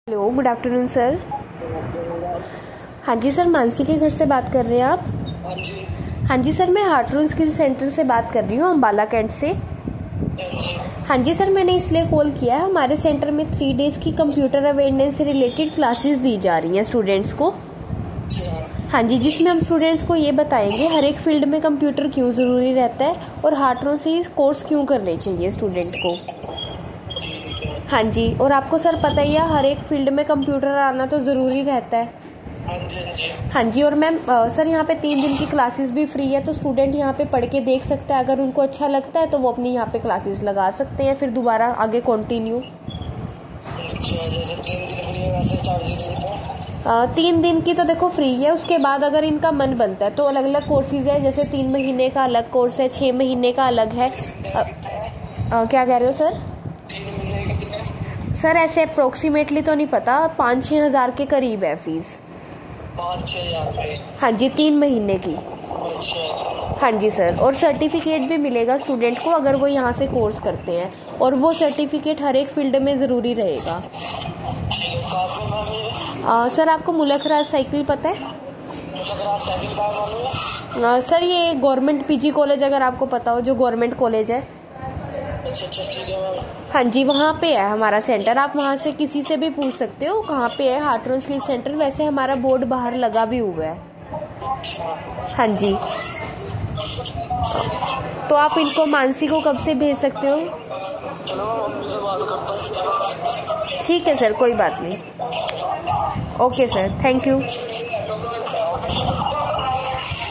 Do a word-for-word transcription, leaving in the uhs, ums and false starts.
Hello, good afternoon sir. हाँ जी sir, Mansi के घर से बात कर रहे हैं आप? हाँ जी। हाँ जी सर, मैं हार्टरोन स्किल सेंटर से बात कर रही हूँ, अम्बाला कैंट से। हाँ जी सर, मैंने इसलिए कॉल किया है, हमारे सेंटर में थ्री डेज़ की कंप्यूटर अवेयरनेस से रिलेटेड क्लासेस दी जा रही हैं स्टूडेंट्स को। हाँ जी, जिसमें हम स्टूडेंट्स को ये बताएंगे हर एक फील्ड में कंप्यूटर क्यों ज़रूरी रहता है और हार्टरोन से कोर्स क्यों करने चाहिए स्टूडेंट को। हाँ जी, और आपको सर पता ही है हर एक फील्ड में कंप्यूटर आना तो ज़रूरी रहता है। हाँ जी हाँ जी हाँ जी, और मैम सर यहाँ पे तीन दिन की क्लासेस भी फ्री है, तो स्टूडेंट यहाँ पे पढ़ के देख सकता है। अगर उनको अच्छा लगता है तो वो अपनी यहाँ पे क्लासेस लगा सकते हैं, फिर दोबारा आगे कंटिन्यू। अच्छा, जैसे तीन दिन फ्री है वैसे चार्जेस आ, तीन दिन की तो देखो फ्री है, उसके बाद अगर इनका मन बनता है तो अलग अलग कोर्सेज है, जैसे तीन महीने का अलग कोर्स है, छः महीने का अलग है। आ, आ, क्या कह रहे हो सर? तीन महीने कितने? सर ऐसे अप्रोक्सीमेटली तो नहीं पता, पाँच छः हज़ार के करीब है फीस। पाँच छः हज़ार रुपये? हाँ जी, तीन महीने की। अच्छा। हाँ जी सर, और सर्टिफिकेट भी मिलेगा स्टूडेंट को अगर वो यहाँ से कोर्स करते हैं, और वो सर्टिफिकेट हर एक फील्ड में ज़रूरी रहेगा। कहाँ पे मैम ये? आ, सर आपको मुलक राज साइकिल पता है? मुलक राज साइकिल कहाँ मालूम है? आ, सर ये गवर्नमेंट पीजी कॉलेज, अगर आपको पता हो, जो गवर्नमेंट कॉलेज है। अच्छा अच्छा, ठीक है मैम। हाँ जी, वहाँ पे है हमारा सेंटर, आप वहाँ से किसी से भी पूछ सकते हो कहाँ पे है हार्टरोन स्किल सेंटर। वैसे हमारा बोर्ड बाहर लगा भी हुआ है। हाँ जी, तो आप इनको मानसी को कब से भेज सकते हो? चलो मम्मी से बात करता हूँ। ठीक है सर, कोई बात नहीं। Okay sir, thank you.